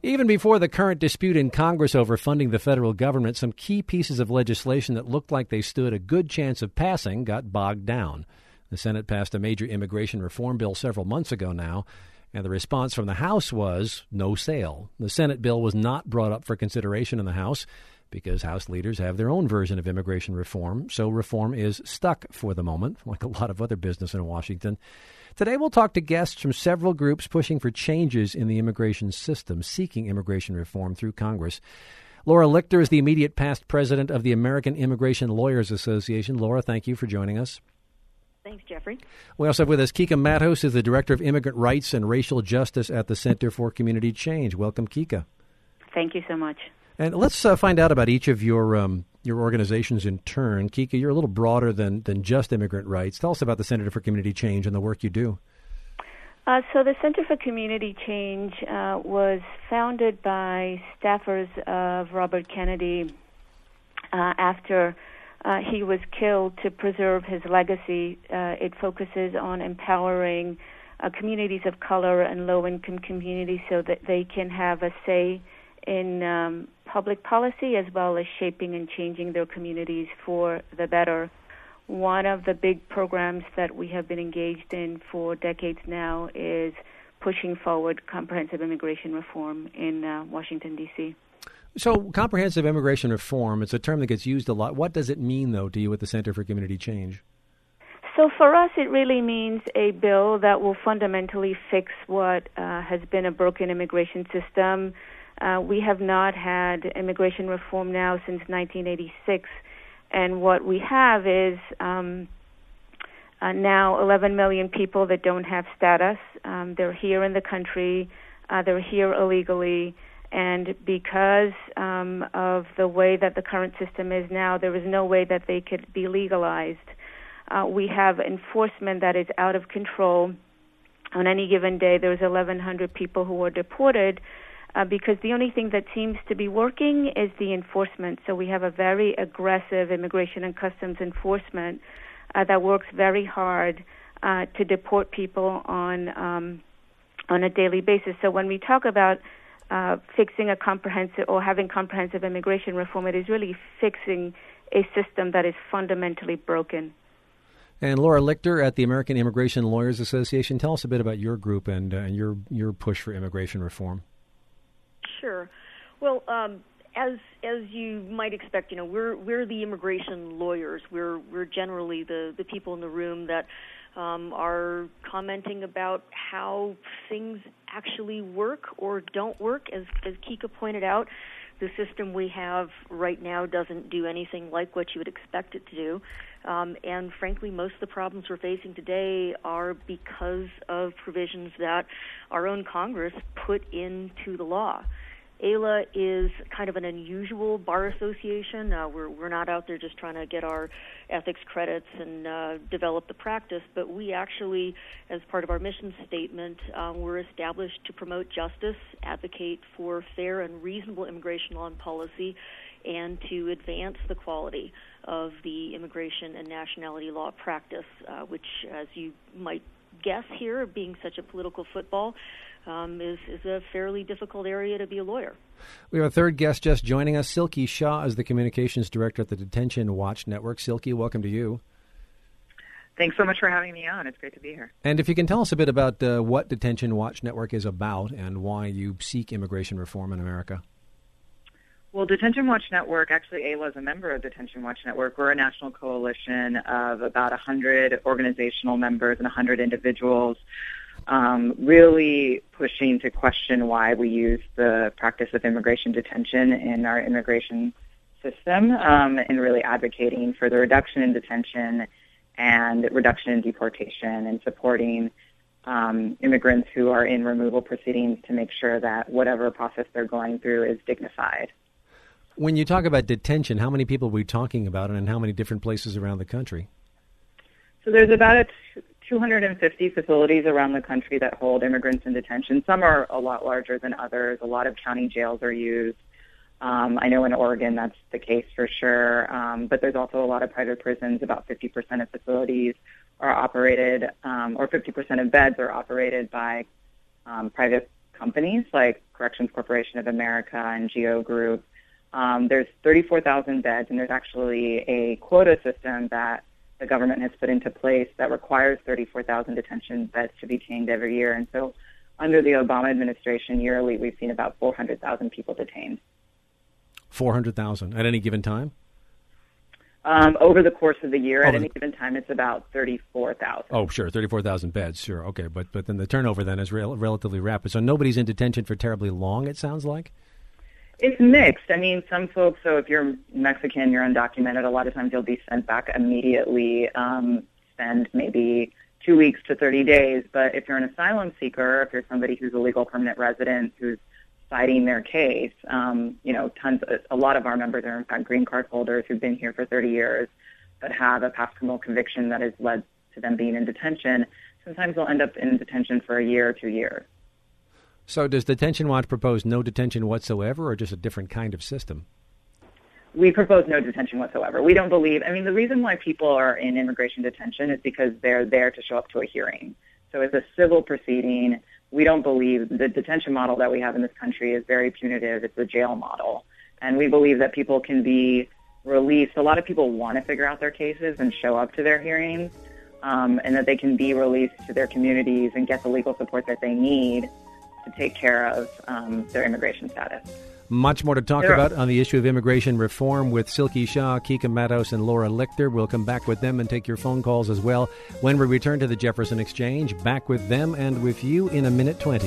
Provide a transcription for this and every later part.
Even before the current dispute in Congress over funding the federal government, some key pieces of legislation that looked like they stood a good chance of passing got bogged down. The Senate passed a major immigration reform bill several months ago now, and the response from the House was no sale. The Senate bill was not brought up for consideration in the House because House leaders have their own version of immigration reform, so reform is stuck for the moment, like a lot of other business in Washington. Today we'll talk to guests from several groups pushing for changes in the immigration system, seeking immigration reform through Congress. Laura Lichter is the immediate past president of the American Immigration Lawyers Association. Laura, thank you for joining us. Thanks, Jeffrey. We also have with us Kika Matos, who is the Director of Immigrant Rights and Racial Justice at the Center for Community Change. Welcome, Kika. Thank you so much. And let's find out about each of your organizations in turn. Kika, you're a little broader than just immigrant rights. Tell us about the Center for Community Change and the work you do. So the Center for Community Change was founded by staffers of Robert Kennedy after he was killed to preserve his legacy. It focuses on empowering communities of color and low-income communities so that they can have a say in public policy as well as shaping and changing their communities for the better. One of the big programs that we have been engaged in for decades now is pushing forward comprehensive immigration reform in Washington, D.C. So comprehensive immigration reform, it's a term that gets used a lot. What does it mean, though, to you at the Center for Community Change? So for us, it really means a bill that will fundamentally fix what has been a broken immigration system. We have not had immigration reform now since 1986, and what we have is now 11 million people that don't have status. They're here in the country. They're here illegally, and because of the way that the current system is now, there is no way that they could be legalized. We have enforcement that is out of control. On any given day, there's 1,100 people who are deported, because the only thing that seems to be working is the enforcement. So we have a very aggressive immigration and customs enforcement that works very hard to deport people on a daily basis. So when we talk about fixing a comprehensive or having comprehensive immigration reform, it is really fixing a system that is fundamentally broken. And Laura Lichter at the American Immigration Lawyers Association, tell us a bit about your group and your push for immigration reform. Sure. Well, as you might expect, we're the immigration lawyers. We're generally the people in the room that are commenting about how things actually work or don't work. As Kika pointed out, the system we have right now doesn't do anything like what you would expect it to do. And frankly, most of the problems we're facing today are because of provisions that our own Congress put into the law. AILA is kind of an unusual bar association. We're not out there just trying to get our ethics credits and develop the practice, but we actually, as part of our mission statement, we're established to promote justice, advocate for fair and reasonable immigration law and policy, and to advance the quality of the immigration and nationality law practice, which, as you might guess here, being such a political football, is a fairly difficult area to be a lawyer. We have a third guest just joining us. Silky Shah is the communications director at the Detention Watch Network. Silky, welcome to you. Thanks so much for having me on. It's great to be here. And if you can tell us a bit about what Detention Watch Network is about and why you seek immigration reform in America. Well, Detention Watch Network, actually AILA is a member of Detention Watch Network. We're a national coalition of about 100 organizational members and 100 individuals, really pushing to question why we use the practice of immigration detention in our immigration system, and really advocating for the reduction in detention and reduction in deportation and supporting immigrants who are in removal proceedings to make sure that whatever process they're going through is dignified. When you talk about detention, how many people are we talking about and in how many different places around the country? So there's about 250 facilities around the country that hold immigrants in detention. Some are a lot larger than others. A lot of county jails are used. I know in Oregon that's the case for sure, but there's also a lot of private prisons. About 50% of facilities are operated, or 50% of beds are operated by private companies like Corrections Corporation of America and GEO Group. There's 34,000 beds, and there's actually a quota system that the government has put into place that requires 34,000 detention beds to be detained every year. And so under the Obama administration, yearly, we've seen about 400,000 people detained. 400,000 at any given time? Over the course of the year, at any given time, it's about 34,000. Oh, sure, 34,000 beds, sure, okay. But then the turnover then is relatively rapid. So nobody's in detention for terribly long, it sounds like? It's mixed. I mean, some folks, so if you're Mexican, you're undocumented, a lot of times you'll be sent back immediately, spend maybe 2 weeks to 30 days. But if you're an asylum seeker, if you're somebody who's a legal permanent resident who's fighting their case, a lot of our members are in fact green card holders who've been here for 30 years but have a past criminal conviction that has led to them being in detention. Sometimes they'll end up in detention for a year or 2 years. So does Detention Watch propose no detention whatsoever or just a different kind of system? We propose no detention whatsoever. We don't believe, the reason why people are in immigration detention is because they're there to show up to a hearing. So it's a civil proceeding. We don't believe the detention model that we have in this country is very punitive. It's a jail model. And we believe that people can be released. A lot of people want to figure out their cases and show up to their hearings, and that they can be released to their communities and get the legal support that they need to take care of their immigration status. Much more to talk about on the issue of immigration reform with Silky Shaw, Kika Matos, and Laura Lichter. We'll come back with them and take your phone calls as well when we return to the Jefferson Exchange. Back with them and with you in a minute 20.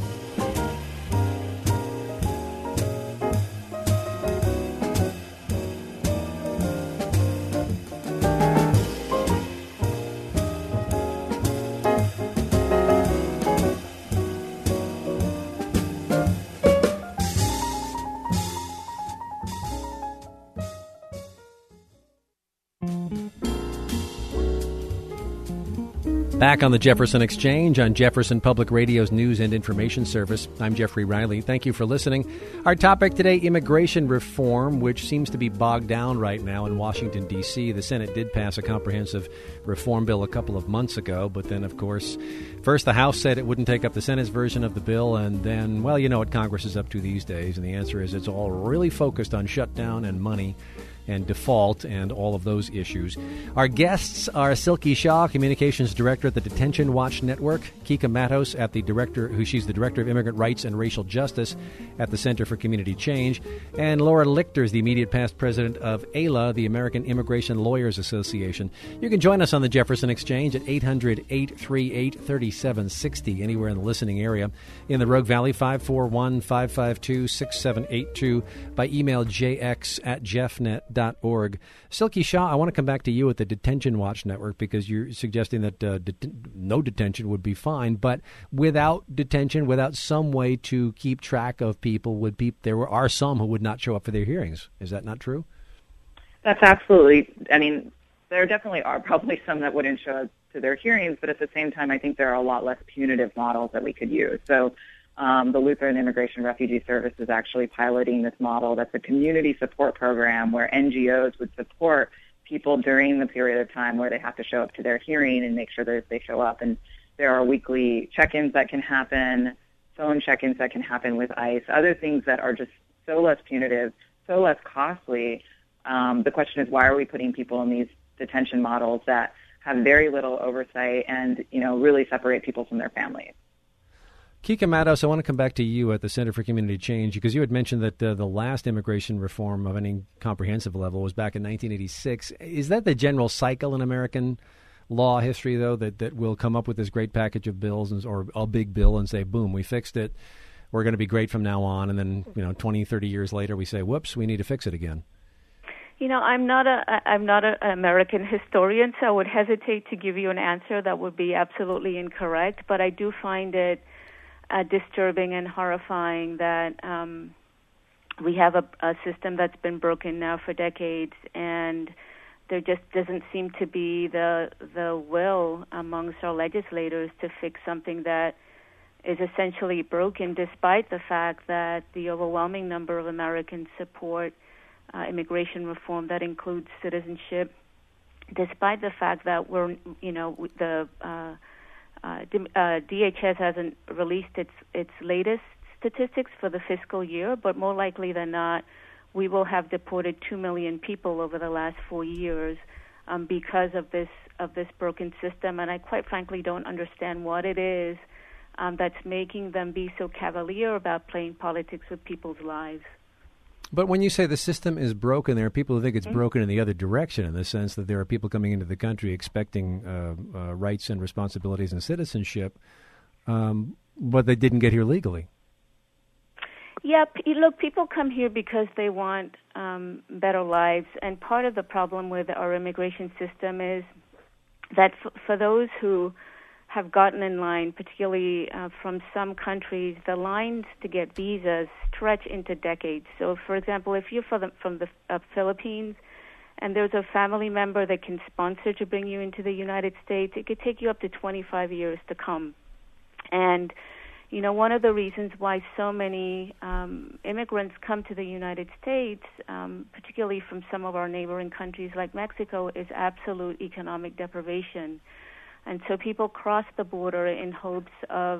Back on the Jefferson Exchange on Jefferson Public Radio's News and Information Service. I'm Jeffrey Riley. Thank you for listening. Our topic today, immigration reform, which seems to be bogged down right now in Washington, D.C. The Senate did pass a comprehensive reform bill a couple of months ago, but then, of course, first the House said it wouldn't take up the Senate's version of the bill, and then, well, you know what Congress is up to these days, and the answer is it's all really focused on shutdown and money and default and all of those issues. Our guests are Silky Shaw, Communications Director at the Detention Watch Network, Kika Matos, she's the Director of Immigrant Rights and Racial Justice at the Center for Community Change, and Laura Lichter is the immediate past president of AILA, the American Immigration Lawyers Association. You can join us on the Jefferson Exchange at 800-838-3760, anywhere in the listening area. In the Rogue Valley, 541-552-6782, by email jx@jeffnet.org. Silky Shaw, I want to come back to you at the Detention Watch Network because you're suggesting that no detention would be fine, but without detention, without some way to keep track of people, there are some who would not show up for their hearings. Is that not true? That's absolutely. There definitely are probably some that wouldn't show up to their hearings, but at the same time, I think there are a lot less punitive models that we could use. So the Lutheran Immigration Refugee Service is actually piloting this model. That's a community support program where NGOs would support people during the period of time where they have to show up to their hearing and make sure that they show up. And there are weekly check-ins that can happen, phone check-ins that can happen with ICE, other things that are just so less punitive, so less costly. The question is, why are we putting people in these detention models that have very little oversight and, really separate people from their families? Kika Matos, I want to come back to you at the Center for Community Change because you had mentioned that the last immigration reform of any comprehensive level was back in 1986. Is that the general cycle in American law history, though, that we'll come up with this great package of bills or a big bill and say, boom, we fixed it, we're going to be great from now on, and then 20, 30 years later we say, whoops, we need to fix it again? I'm not an American historian, so I would hesitate to give you an answer that would be absolutely incorrect, but I do find it disturbing and horrifying that we have a system that's been broken now for decades, and there just doesn't seem to be the will amongst our legislators to fix something that is essentially broken, despite the fact that the overwhelming number of Americans support immigration reform that includes citizenship, despite the fact that DHS hasn't released its latest statistics for the fiscal year, but more likely than not, we will have deported 2 million people over the last 4 years because of this broken system. And I quite frankly don't understand what it is that's making them be so cavalier about playing politics with people's lives. But when you say the system is broken, there are people who think it's broken in the other direction, in the sense that there are people coming into the country expecting rights and responsibilities and citizenship, but they didn't get here legally. Yeah, look, people come here because they want better lives, and part of the problem with our immigration system is that for those who have gotten in line, particularly from some countries, the lines to get visas stretch into decades. So, for example, if you're from the Philippines and there's a family member that can sponsor to bring you into the United States, it could take you up to 25 years to come. And, you know, one of the reasons why so many immigrants come to the United States, particularly from some of our neighboring countries like Mexico, is absolute economic deprivation. And so people cross the border in hopes of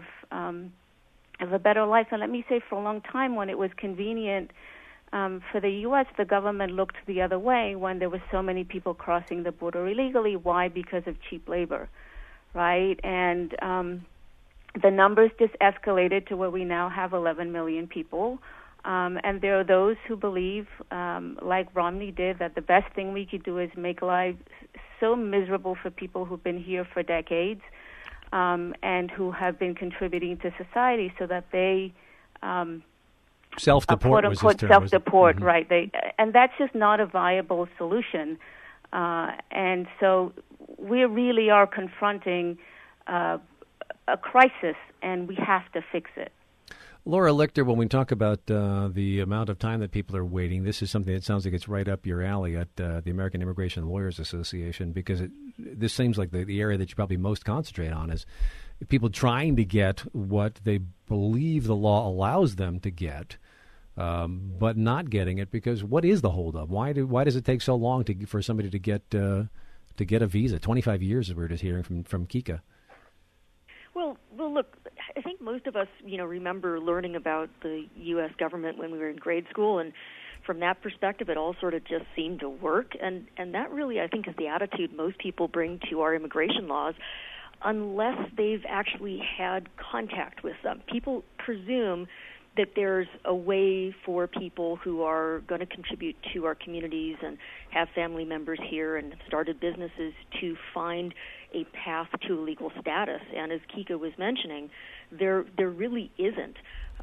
a better life. And let me say, for a long time, when it was convenient for the U.S., the government looked the other way when there were so many people crossing the border illegally. Why? Because of cheap labor, right? And the numbers just escalated to where we now have 11 million people. And there are those who believe, like Romney did, that the best thing we could do is make lives so miserable for people who've been here for decades and who have been contributing to society, so that they self-deport, self-deport, right? And that's just not a viable solution. And so we really are confronting a crisis, and we have to fix it. Laura Lichter, when we talk about the amount of time that people are waiting, this is something that sounds like it's right up your alley at the American Immigration Lawyers Association, because this seems like the area that you probably most concentrate on is people trying to get what they believe the law allows them to get, but not getting it, because what is the holdup? Why does it take so long for somebody to get a visa? 25 years, as we were just hearing from Kika. Well, look, I think most of us, remember learning about the U.S. government when we were in grade school, and from that perspective, it all sort of just seemed to work, and that really, I think, is the attitude most people bring to our immigration laws, unless they've actually had contact with them. People presume that there's a way for people who are going to contribute to our communities and have family members here and started businesses to find a path to a legal status. And as Kika was mentioning, there really isn't.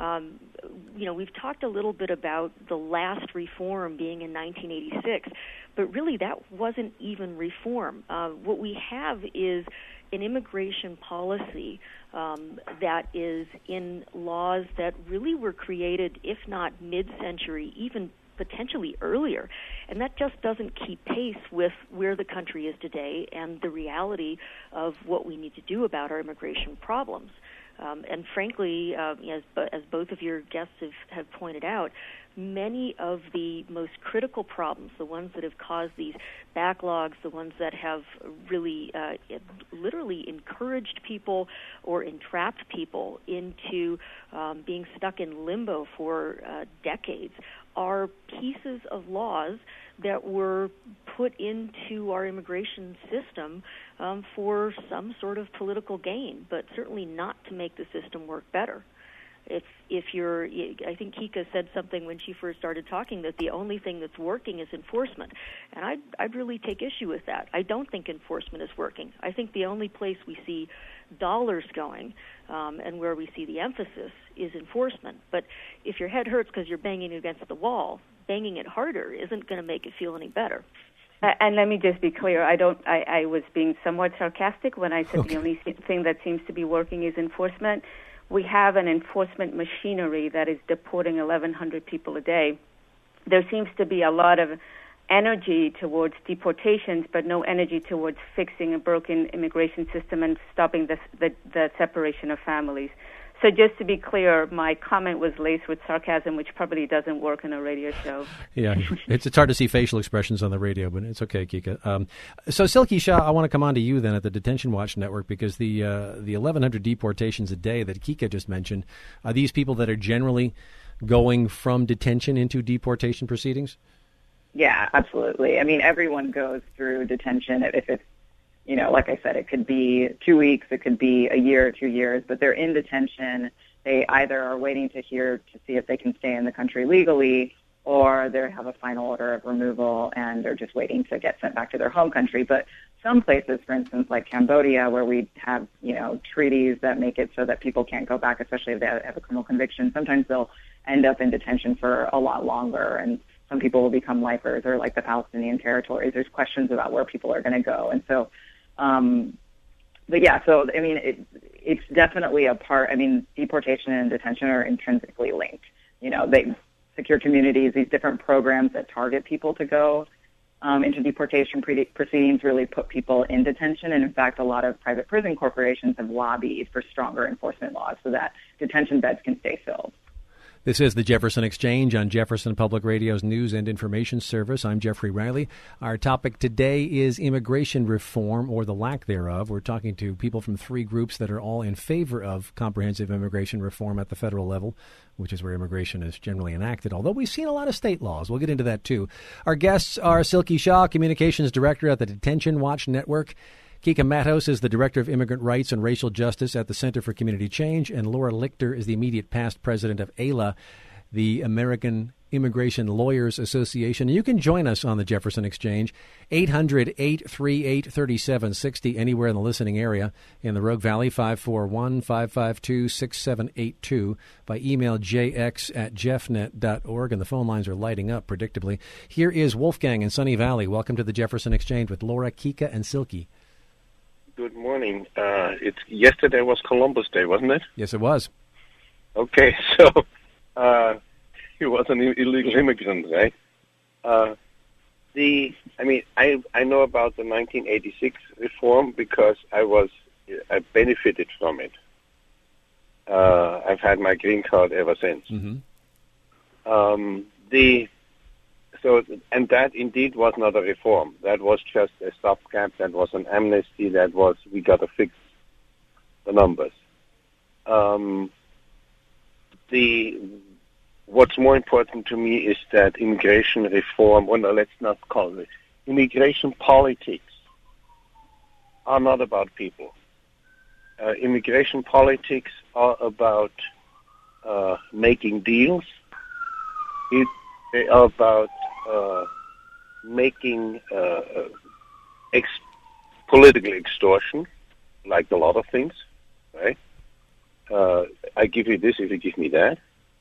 We've talked a little bit about the last reform being in 1986, but really that wasn't even reform. What we have is an immigration policy that is in laws that really were created, if not mid-century, even potentially earlier. And that just doesn't keep pace with where the country is today and the reality of what we need to do about our immigration problems. And frankly, as both of your guests have pointed out, many of the most critical problems, the ones that have caused these backlogs, the ones that have really literally encouraged people or entrapped people into being stuck in limbo for decades, are pieces of laws that were put into our immigration system for some sort of political gain, but certainly not to make the system work better. I think Kika said something when she first started talking that the only thing that's working is enforcement, and I'd really take issue with that. I don't think enforcement is working. I think the only place we see dollars going and where we see the emphasis is enforcement. But if your head hurts because you're banging against the wall, banging it harder isn't going to make it feel any better. And let me just be clear, I was being somewhat sarcastic when I said The only thing that seems to be working is enforcement. We have an enforcement machinery that is deporting 1,100 people a day. There seems to be a lot of energy towards deportations, but no energy towards fixing a broken immigration system and stopping the separation of families. So just to be clear, my comment was laced with sarcasm, which probably doesn't work in a radio show. Yeah, it's hard to see facial expressions on the radio, but it's okay, Kika. So Silky Shah, I want to come on to you then at the Detention Watch Network, because the 1,100 deportations a day that Kika just mentioned, are these people that are generally going from detention into deportation proceedings? Yeah, absolutely. I mean, everyone goes through detention. If it's, like I said, it could be 2 weeks, it could be a year, 2 years, but they're in detention. They either are waiting to hear to see if they can stay in the country legally, or they have a final order of removal and they're just waiting to get sent back to their home country. But some places, for instance, like Cambodia, where we have, treaties that make it so that people can't go back, especially if they have a criminal conviction, sometimes they'll end up in detention for a lot longer, and some people will become lifers, or like the Palestinian territories. There's questions about where people are going to go. And so, it's definitely a part. I mean, deportation and detention are intrinsically linked. They secure communities, these different programs that target people to go into deportation proceedings really put people in detention. And in fact, a lot of private prison corporations have lobbied for stronger enforcement laws so that detention beds can stay filled. This is the Jefferson Exchange on Jefferson Public Radio's News and Information Service. I'm Jeffrey Riley. Our topic today is immigration reform, or the lack thereof. We're talking to people from three groups that are all in favor of comprehensive immigration reform at the federal level, which is where immigration is generally enacted, although we've seen a lot of state laws. We'll get into that, too. Our guests are Silky Shah, Communications Director at the Detention Watch Network. Kika Matos is the Director of Immigrant Rights and Racial Justice at the Center for Community Change, and Laura Lichter is the immediate past president of AILA, the American Immigration Lawyers Association. You can join us on the Jefferson Exchange, 800-838-3760, anywhere in the listening area. In the Rogue Valley, 541-552-6782, by email jx@jeffnet.org, and the phone lines are lighting up predictably. Here is Wolfgang in Sunny Valley. Welcome to the Jefferson Exchange with Laura, Kika, and Silky. Good morning. Yesterday was Columbus Day, wasn't it? Yes, it was. Okay, so he was an illegal immigrant, right? I know about the 1986 reform because I benefited from it. I've had my green card ever since. Mm-hmm. And that indeed was not a reform. That was just a stopgap. That was an amnesty. We got to fix the numbers. What's more important to me is that immigration reform, let's not call it, immigration politics are not about people. Immigration politics are about making deals. They are about making political extortion, like a lot of things, right? I give you this if you give me that.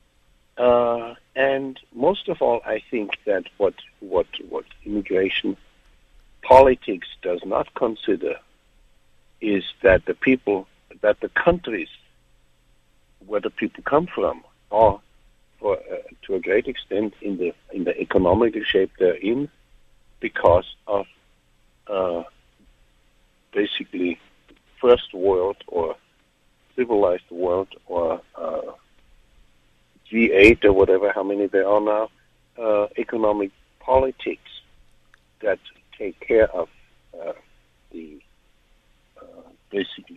And most of all, I think that what immigration politics does not consider is that the countries where the people come from are, to a great extent, in the economic shape they're in, because of basically first world or civilized world or G8 or whatever, how many there are now, economic politics that take care of basically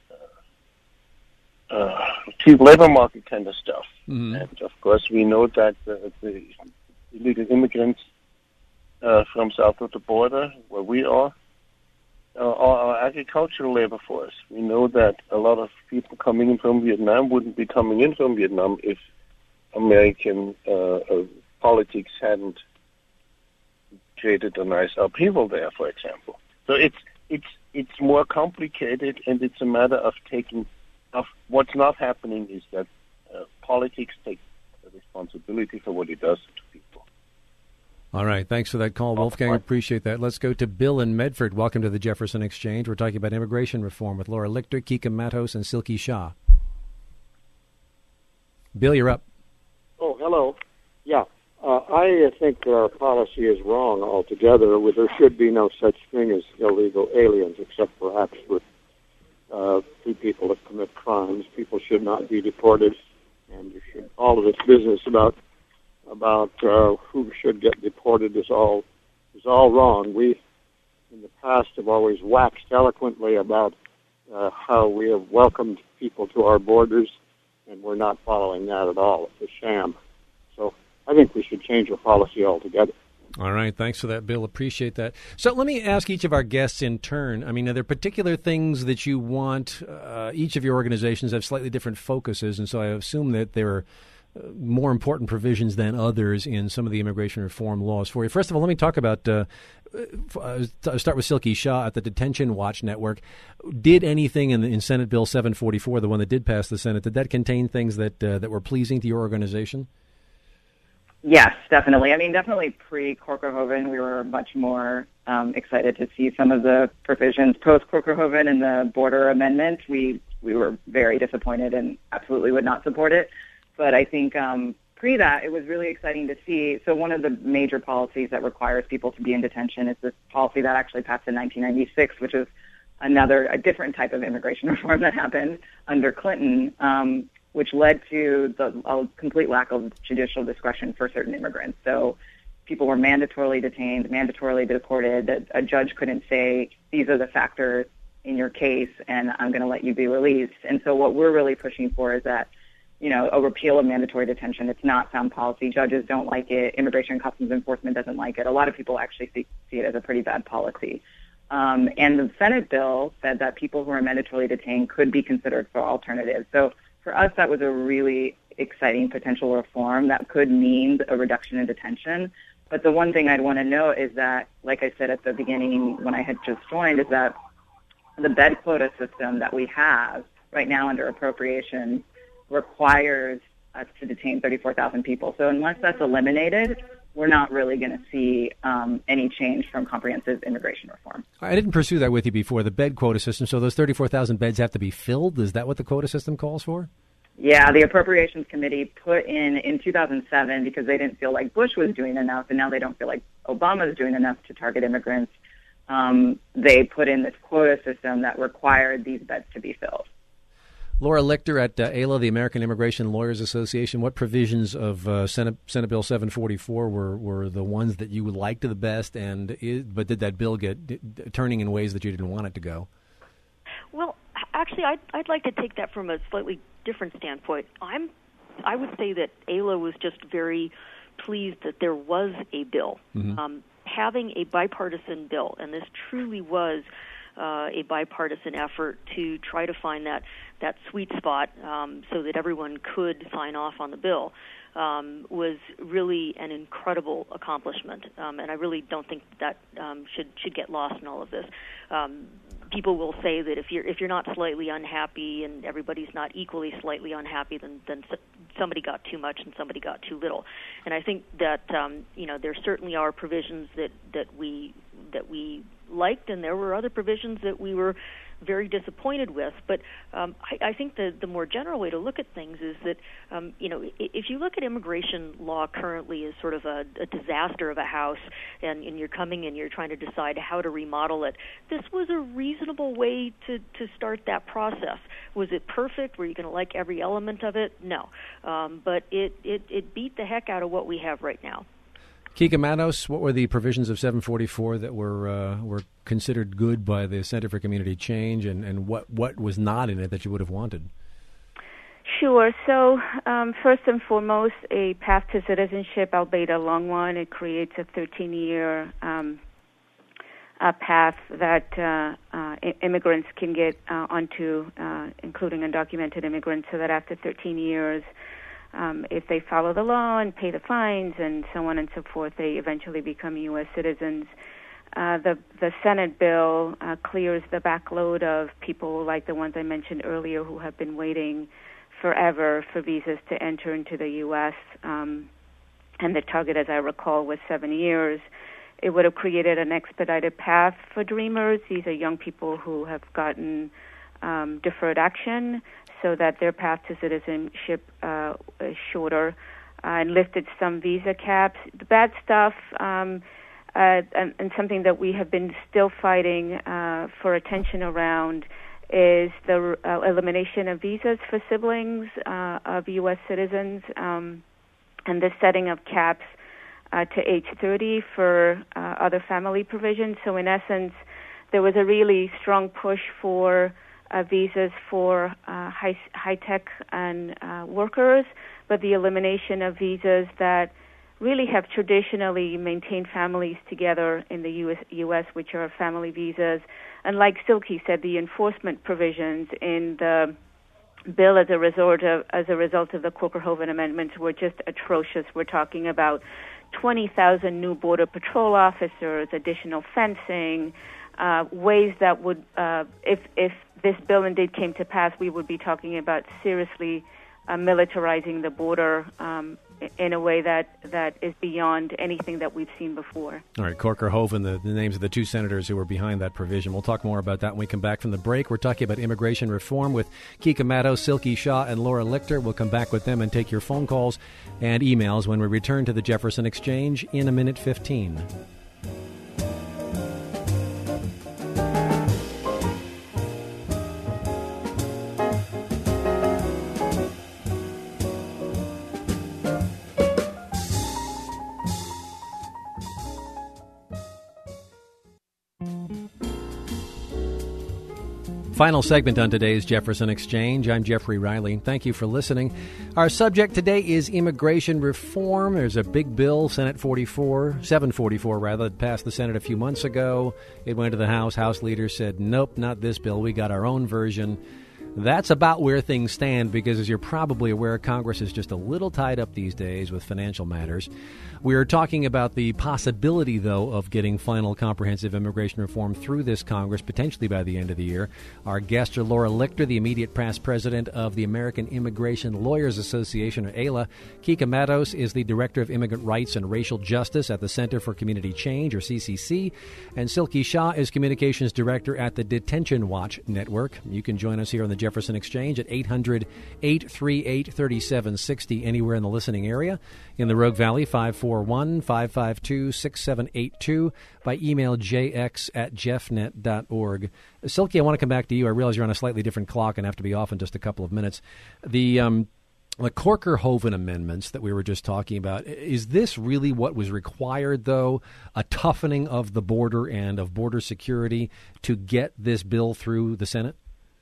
the cheap labor market kind of stuff. Mm-hmm. And of course, we know that the illegal immigrants from south of the border, where we are our agricultural labor force. We know that a lot of people coming in from Vietnam wouldn't be coming in from Vietnam if American politics hadn't created a nice upheaval there, for example. So it's more complicated, and it's a matter of what's not happening is that politics takes responsibility for what it does to people. All right. Thanks for that call, Wolfgang. Appreciate that. Let's go to Bill in Medford. Welcome to the Jefferson Exchange. We're talking about immigration reform with Laura Lichter, Kika Matos, and Silky Shah. Bill, you're up. Oh, hello. Yeah. I think our policy is wrong altogether. There should be no such thing as illegal aliens, except perhaps with to people that commit crimes. People should not be deported, and all of this business about who should get deported is all wrong. We, in the past, have always waxed eloquently about how we have welcomed people to our borders, and we're not following that at all. It's a sham. So I think we should change our policy altogether. All right. Thanks for that, Bill. Appreciate that. So let me ask each of our guests in turn. I mean, are there particular things that you want? Each of your organizations have slightly different focuses, and so I assume that there are more important provisions than others in some of the immigration reform laws for you. First of all, let me talk about, I'll start with Silky Shah at the Detention Watch Network. Did anything in Senate Bill 744, the one that did pass the Senate, did that contain things that were pleasing to your organization? Yes, definitely. I mean, definitely pre-Corkerhoven, we were much more excited to see some of the provisions post-Corkerhoven in the border amendment. We were very disappointed and absolutely would not support it. But I think pre that, it was really exciting to see. So one of the major policies that requires people to be in detention is this policy that actually passed in 1996, which is a different type of immigration reform that happened under Clinton, which led to a complete lack of judicial discretion for certain immigrants. So people were mandatorily detained, mandatorily deported. A judge couldn't say, these are the factors in your case, and I'm going to let you be released. And so what we're really pushing for is that, a repeal of mandatory detention. It's not sound policy. Judges don't like it. Immigration and Customs Enforcement doesn't like it. A lot of people actually see it as a pretty bad policy. And the Senate bill said that people who are mandatorily detained could be considered for alternatives. So for us, that was a really exciting potential reform that could mean a reduction in detention. But the one thing I'd want to note is that, like I said at the beginning when I had just joined, is that the bed quota system that we have right now under appropriation requires us to detain 34,000 people. So unless that's eliminated, we're not really going to see any change from comprehensive immigration reform. I didn't pursue that with you before, the bed quota system. So those 34,000 beds have to be filled? Is that what the quota system calls for? Yeah, the Appropriations Committee put in 2007, because they didn't feel like Bush was doing enough, and now they don't feel like Obama is doing enough to target immigrants. They put in this quota system that required these beds to be filled. Laura Lichter at AILA, the American Immigration Lawyers Association. What provisions of Senate Bill 744 were the ones that you liked the best, but did that bill get turning in ways that you didn't want it to go? Well, actually, I'd like to take that from a slightly different standpoint. I would say that AILA was just very pleased that there was a bill. Mm-hmm. Having a bipartisan bill, and this truly was a bipartisan effort to try to find that sweet spot so that everyone could sign off on the bill, was really an incredible accomplishment. And I really don't think that should get lost in all of this. People will say that if you're not slightly unhappy and everybody's not equally slightly unhappy, then somebody got too much and somebody got too little. And I think that there certainly are provisions that we liked, and there were other provisions that we were very disappointed with. But I think the more general way to look at things is that, if you look at immigration law currently as sort of a disaster of a house, and you're coming and you're trying to decide how to remodel it, this was a reasonable way to start that process. Was it perfect? Were you going to like every element of it? No. But it beat the heck out of what we have right now. Kika Manos, what were the provisions of 744 that were considered good by the Center for Community Change, and what was not in it that you would have wanted? Sure. So first and foremost, a path to citizenship, albeit a long one. It creates a 13-year path that immigrants can get onto, including undocumented immigrants, so that after 13 years, if they follow the law and pay the fines and so on and so forth, they eventually become U.S. citizens. The Senate bill clears the backload of people like the ones I mentioned earlier who have been waiting forever for visas to enter into the U.S., and the target, as I recall, was 7 years. It would have created an expedited path for Dreamers. These are young people who have gotten deferred action so that their path to citizenship is shorter, and lifted some visa caps. The bad stuff, and something that we have been still fighting for attention around, is the elimination of visas for siblings of U.S. citizens and the setting of caps to age 30 for other family provisions. So in essence, there was a really strong push for visas for high-tech and workers, but the elimination of visas that really have traditionally maintained families together in the U.S., which are family visas. And like Silke said, the enforcement provisions in the bill as a result of the Corker-Hoven amendments were just atrocious. We're talking about 20,000 new Border Patrol officers, additional fencing, ways that would, if this bill indeed came to pass, we would be talking about seriously militarizing the border in a way that is beyond anything that we've seen before. All right, Corker-Hoven, the names of the two senators who were behind that provision. We'll talk more about that when we come back from the break. We're talking about immigration reform with Kika Matos, Silke Shaw, and Laura Lichter. We'll come back with them and take your phone calls and emails when we return to the Jefferson Exchange in a minute 15. Final segment on today's Jefferson Exchange. I'm Jeffrey Riley. Thank you for listening. Our subject today is immigration reform. There's a big bill, Senate 744 that passed the Senate a few months ago. It went to the House. House leaders said, nope, not this bill. We got our own version. That's about where things stand because, as you're probably aware, Congress is just a little tied up these days with financial matters. We are talking about the possibility, though, of getting final comprehensive immigration reform through this Congress, potentially by the end of the year. Our guests are Laura Lichter, the immediate past president of the American Immigration Lawyers Association, or AILA. Kika Matos is the director of immigrant rights and racial justice at the Center for Community Change, or CCC. And Silke Shaw is communications director at the Detention Watch Network. You can join us here on the Jefferson Exchange at 800-838-3760 anywhere in the listening area. In the Rogue Valley, 541-552-6782. By email, jx@jeffnet.org. Silke, I want to come back to you. I realize you're on a slightly different clock and have to be off in just a couple of minutes. The Corker-Hoven amendments that we were just talking about, is this really what was required, though, a toughening of the border and of border security to get this bill through the Senate?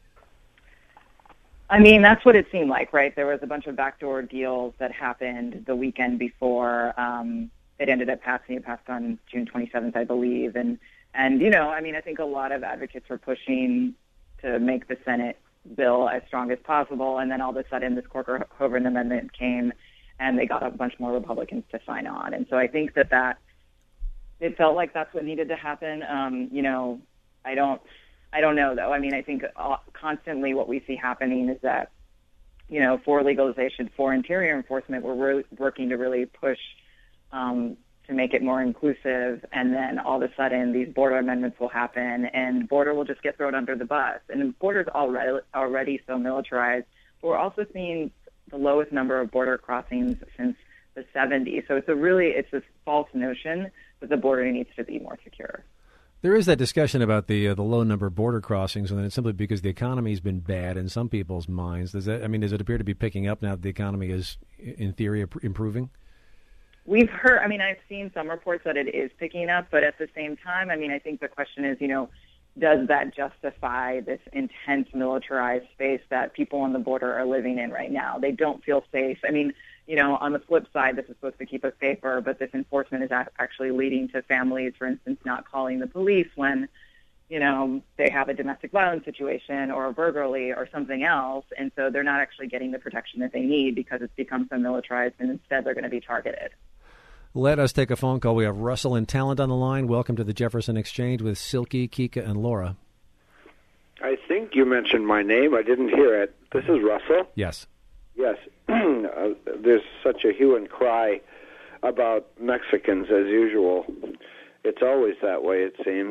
I mean, that's what it seemed like, right? There was a bunch of backdoor deals that happened the weekend before it ended up passing. It passed on June 27th, I believe. And you know, I mean, I think a lot of advocates were pushing to make the Senate bill as strong as possible. And then all of a sudden this Corker-Hoven amendment came and they got a bunch more Republicans to sign on. And so I think that it felt like that's what needed to happen. You know, I don't know, though. I mean, I think constantly what we see happening is that, you know, for legalization, for interior enforcement, we're working to really push to make it more inclusive, and then all of a sudden these border amendments will happen, and border will just get thrown under the bus. And border's already so militarized. But we're also seeing the lowest number of border crossings since the 70s. So it's a false notion that the border needs to be more secure. There is that discussion about the low number of border crossings, and then it's simply because the economy has been bad in some people's minds. Does it appear to be picking up now that the economy is, in theory, improving? We've heard, I've seen some reports that it is picking up, but at the same time, I think the question is, you know, does that justify this intense militarized space that people on the border are living in right now? They don't feel safe. You know, on the flip side, this is supposed to keep us safer, but this enforcement is actually leading to families, for instance, not calling the police when, you know, they have a domestic violence situation or a burglary or something else, and so they're not actually getting the protection that they need because it's become so militarized, and instead they're going to be targeted. Let us take a phone call. We have Russell and Talent on the line. Welcome to the Jefferson Exchange with Silke, Kika, and Laura. I think you mentioned my name. I didn't hear it. This is Russell? Yes. Yes. There's such a hue and cry about Mexicans, as usual. It's always that way, it seems.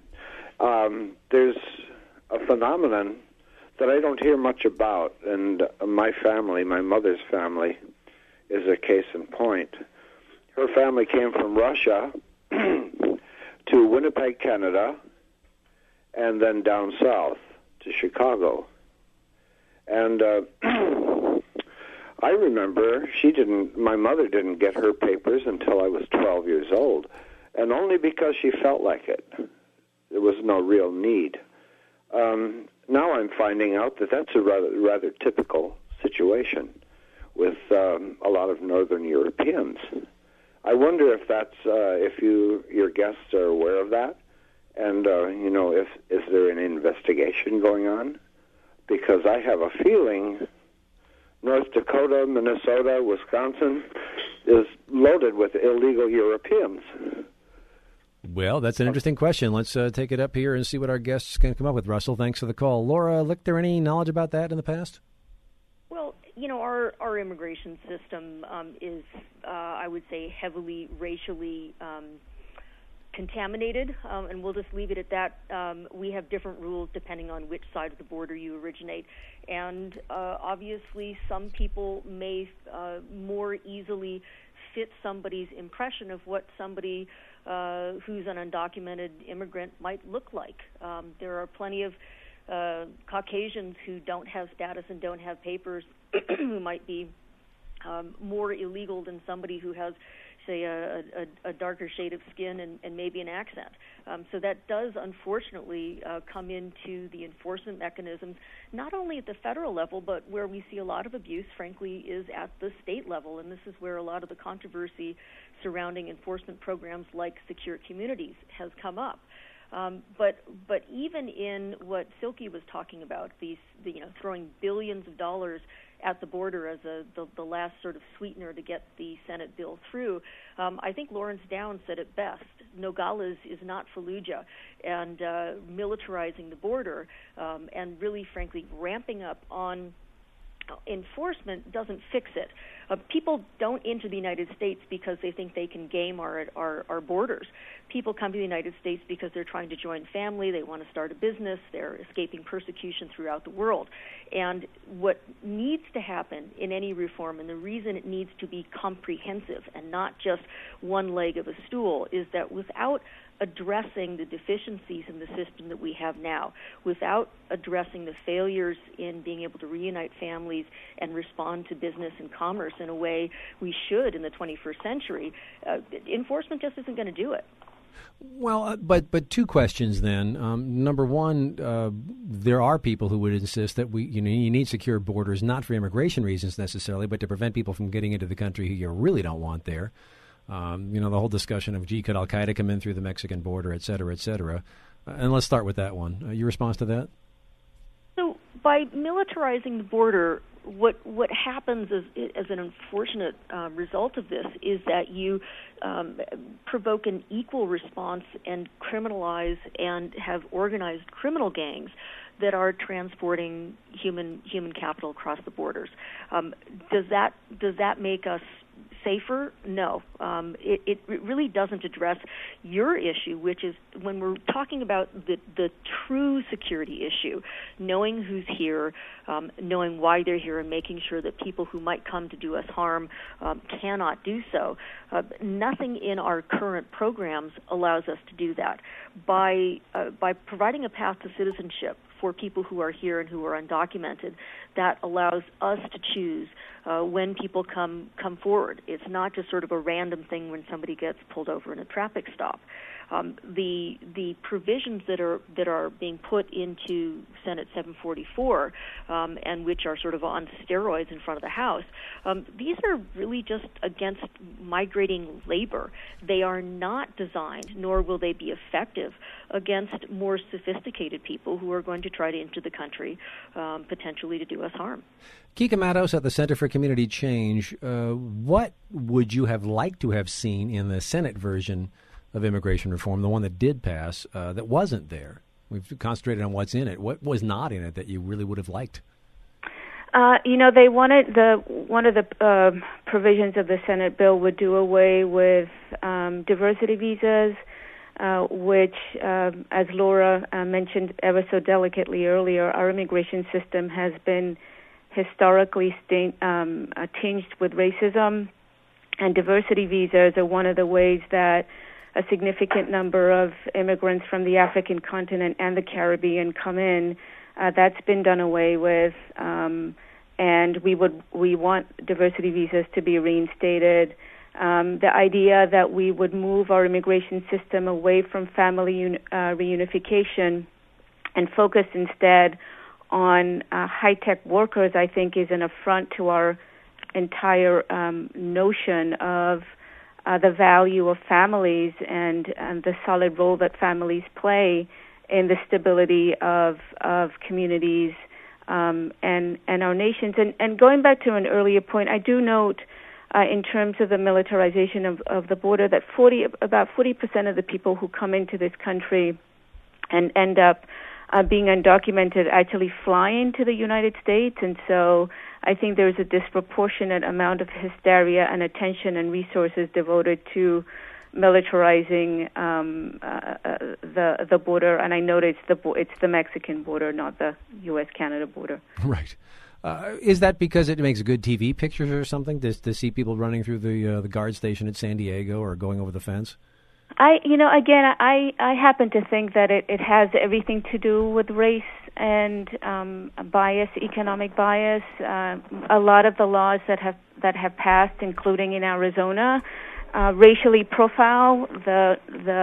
There's a phenomenon that I don't hear much about, and my family, my mother's family, is a case in point. Her family came from Russia to Winnipeg, Canada, and then down south to Chicago. And I remember my mother didn't get her papers until I was 12 years old, and only because she felt like it. There was no real need. Now I'm finding out that that's a rather typical situation with a lot of Northern Europeans. I wonder if that's if your guests are aware of that, and is there an investigation going on? Because I have a feeling North Dakota, Minnesota, Wisconsin is loaded with illegal Europeans. Well, that's an interesting question. Let's take it up here and see what our guests can come up with. Russell, thanks for the call. Laura, look, there any knowledge about that in the past? Well, our immigration system is, I would say, heavily racially contaminated, and we'll just leave it at that. We have different rules depending on which side of the border you originate, and obviously some people may more easily fit somebody's impression of what somebody who's an undocumented immigrant might look like. There are plenty of Caucasians who don't have status and don't have papers who might be more illegal than somebody who has, say, a darker shade of skin and maybe an accent. So that does, unfortunately, come into the enforcement mechanisms, not only at the federal level, but where we see a lot of abuse, frankly, is at the state level. And this is where a lot of the controversy surrounding enforcement programs like Secure Communities has come up. But even in what Silke was talking about, throwing billions of dollars at the border as the last sort of sweetener to get the Senate bill through, I think Lawrence Downs said it best. Nogales is not Fallujah, and militarizing the border and really, frankly, ramping up on enforcement doesn't fix it. People don't enter the United States because they think they can game our borders. People come to the United States because they're trying to join family, they want to start a business, they're escaping persecution throughout the world. And what needs to happen in any reform, and the reason it needs to be comprehensive and not just one leg of a stool, is that without addressing the deficiencies in the system that we have now, without addressing the failures in being able to reunite families and respond to business and commerce in a way we should in the 21st century, enforcement just isn't going to do it. Well, but two questions then. Number one, there are people who would insist that you need secure borders, not for immigration reasons necessarily, but to prevent people from getting into the country who you really don't want there. The whole discussion of, could Al-Qaeda come in through the Mexican border, et cetera, et cetera. And let's start with that one. Your response to that? So by militarizing the border, what happens as an unfortunate result of this is that you provoke an equal response and criminalize and have organized criminal gangs that are transporting human capital across the borders. Does that make us safer? No. It really doesn't address your issue, which is when we're talking about the true security issue, knowing who's here, knowing why they're here, and making sure that people who might come to do us harm cannot do so. Nothing in our current programs allows us to do that. By providing a path to citizenship for people who are here and who are undocumented, that allows us to choose when people come forward. It's not just sort of a random thing when somebody gets pulled over in a traffic stop. The provisions that are being put into Senate 744 and which are sort of on steroids in front of the House, these are really just against migrating labor. They are not designed, nor will they be effective, against more sophisticated people who are going to try to enter the country potentially to do us harm. Kika Matos at the Center for Community Change, what would you have liked to have seen in the Senate version of immigration reform, the one that did pass, that wasn't there? We've concentrated on what's in it. What was not in it that you really would have liked? They wanted one of the provisions of the Senate bill would do away with diversity visas, which, as Laura mentioned ever so delicately earlier, our immigration system has been historically tinged with racism, and diversity visas are one of the ways that a significant number of immigrants from the African continent and the Caribbean come in That's been done away with, and we want diversity visas to be reinstated. The idea that we would move our immigration system away from family reunification and focus instead on high-tech workers, I think, is an affront to our entire notion of the value of families and the solid role that families play in the stability of communities and our nations. And going back to an earlier point, I do note in terms of the militarization of the border that about 40% of the people who come into this country and end up being undocumented actually fly into the United States. And so I think there's a disproportionate amount of hysteria and attention and resources devoted to militarizing the border. And I note it's the Mexican border, not the U.S.-Canada border. Right. Is that because it makes good TV pictures or something to see people running through the guard station at San Diego or going over the fence? I happen to think that it has everything to do with race and bias, economic bias. A lot of the laws that have passed, including in Arizona, racially profile the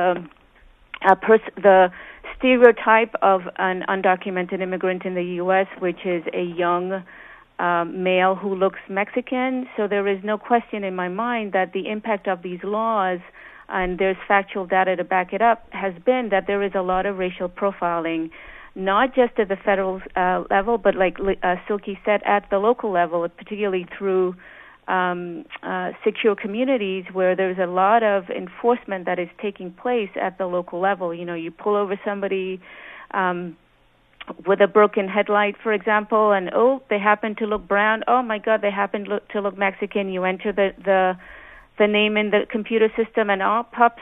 stereotype of an undocumented immigrant in the U.S., which is a young male who looks Mexican. So there is no question in my mind that the impact of these laws, and there's factual data to back it up, has been that there is a lot of racial profiling, not just at the federal level, but like Silke said, at the local level, particularly through secure communities where there's a lot of enforcement that is taking place at the local level. You know, you pull over somebody with a broken headlight, for example, and they happen to look brown. Oh my God, they happen to look Mexican. You enter the name in the computer system, and pops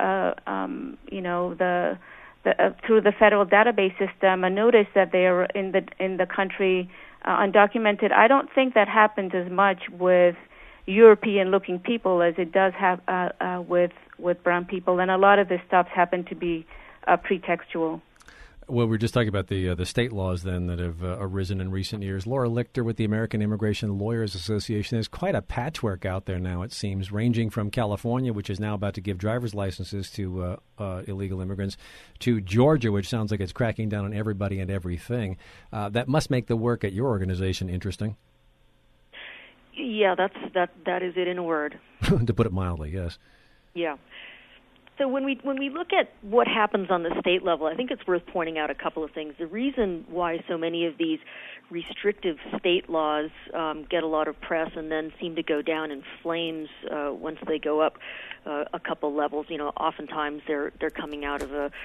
through the federal database system a notice that they are in the country undocumented. I don't think that happens as much with European-looking people as it does have with brown people, and a lot of the stops happen to be pretextual. Well, we're just talking about the state laws then that have arisen in recent years. Laura Lichter with the American Immigration Lawyers Association. There's quite a patchwork out there now, it seems, ranging from California, which is now about to give driver's licenses to illegal immigrants, to Georgia, which sounds like it's cracking down on everybody and everything. That must make the work at your organization interesting. Yeah, that is it in a word. To put it mildly, yes. Yeah. So when we look at what happens on the state level, I think it's worth pointing out a couple of things. The reason why so many of these restrictive state laws get a lot of press and then seem to go down in flames once they go up a couple levels, oftentimes they're coming out of a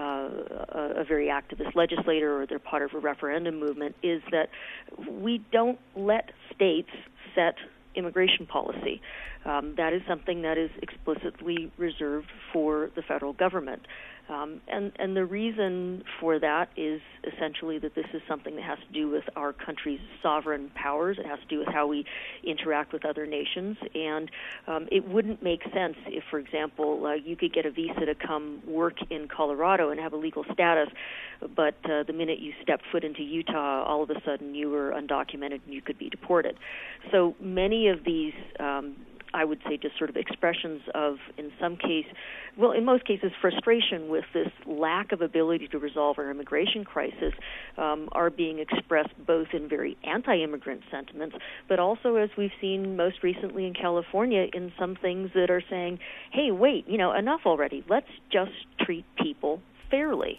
very activist legislator or they're part of a referendum movement, is that we don't let states set immigration policy. That is something that is explicitly reserved for the federal government. And the reason for that is essentially that this is something that has to do with our country's sovereign powers. It has to do with how we interact with other nations. And it wouldn't make sense if, for example, you could get a visa to come work in Colorado and have a legal status, but the minute you step foot into Utah, all of a sudden you were undocumented and you could be deported. So many of these I would say just sort of expressions of, in most cases, frustration with this lack of ability to resolve our immigration crisis are being expressed both in very anti-immigrant sentiments, but also, as we've seen most recently in California, in some things that are saying, hey, wait, enough already. Let's just treat people fairly.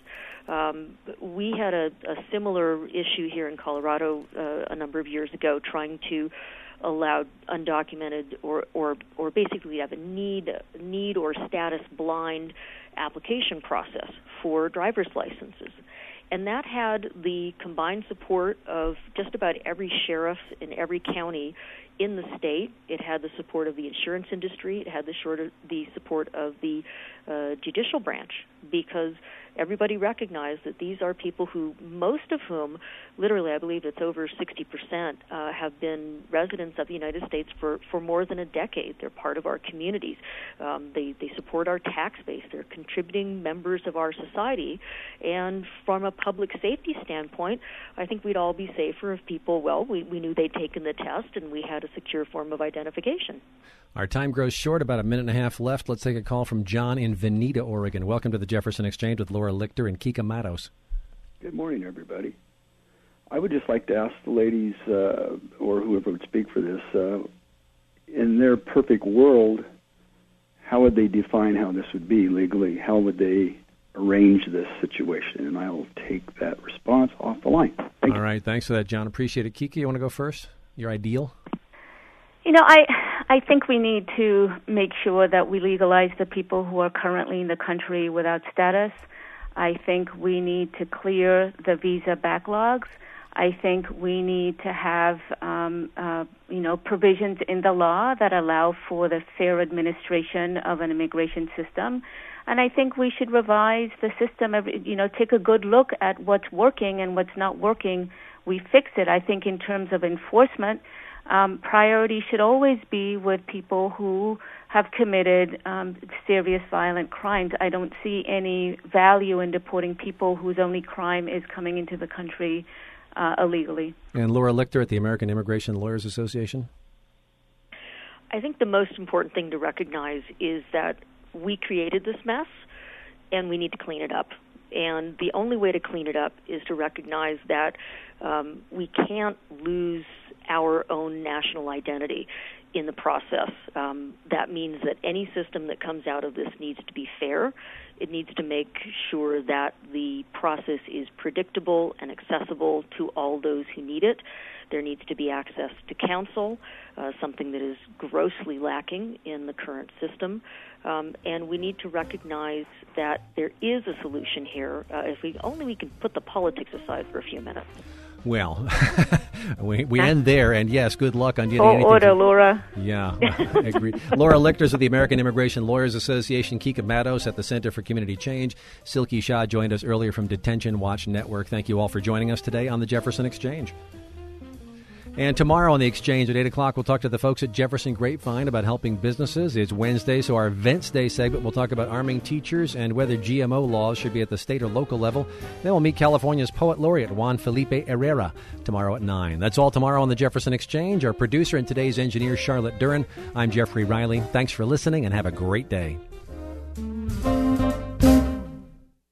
We had a similar issue here in Colorado a number of years ago, trying to allow undocumented or basically have a need or status blind application process for driver's licenses. And that had the combined support of just about every sheriff in every county in the state. It had the support of the insurance industry. It had the support of the judicial branch, because everybody recognize that these are people who, most of whom, literally, I believe it's over 60%, have been residents of the United States for more than a decade. They're part of our communities. They support our tax base. They're contributing members of our society. And from a public safety standpoint, I think we'd all be safer if people, we knew they'd taken the test and we had a secure form of identification. Our time grows short, about a minute and a half left. Let's take a call from John in Veneta, Oregon. Welcome to the Jefferson Exchange with Laura Lichter and Kika Matos. Good morning, everybody. I would just like to ask the ladies, or whoever would speak for this, in their perfect world, how would they define how this would be legally? How would they arrange this situation? And I'll take that response off the line. Thank you. All right, thanks for that, John. Appreciate it. Kika, you want to go first? Your ideal? I think we need to make sure that we legalize the people who are currently in the country without status. I think we need to clear the visa backlogs. I think we need to have, provisions in the law that allow for the fair administration of an immigration system. And I think we should revise the system, take a good look at what's working and what's not working. We fix it. I think in terms of enforcement, priority should always be with people who have committed serious violent crimes. I don't see any value in deporting people whose only crime is coming into the country illegally. And Laura Lichter at the American Immigration Lawyers Association? I think the most important thing to recognize is that we created this mess and we need to clean it up. And the only way to clean it up is to recognize that we can't lose our own national identity in the process. That means that any system that comes out of this needs to be fair. It needs to make sure that the process is predictable and accessible to all those who need it. There needs to be access to counsel, something that is grossly lacking in the current system. And we need to recognize that there is a solution here if we can put the politics aside for a few minutes. Well, we end there, and yes, good luck on getting anything. Order, Laura. Yeah, I agree. Laura Lichter's of the American Immigration Lawyers Association, Kika Matos at the Center for Community Change. Silky Shah joined us earlier from Detention Watch Network. Thank you all for joining us today on the Jefferson Exchange. And tomorrow on the Exchange at 8 o'clock, we'll talk to the folks at Jefferson Grapevine about helping businesses. It's Wednesday, so our Events Day segment, we'll talk about arming teachers and whether GMO laws should be at the state or local level. Then we'll meet California's Poet Laureate, Juan Felipe Herrera, tomorrow at 9. That's all tomorrow on the Jefferson Exchange. Our producer and today's engineer, Charlotte Duran. I'm Jeffrey Riley. Thanks for listening and have a great day.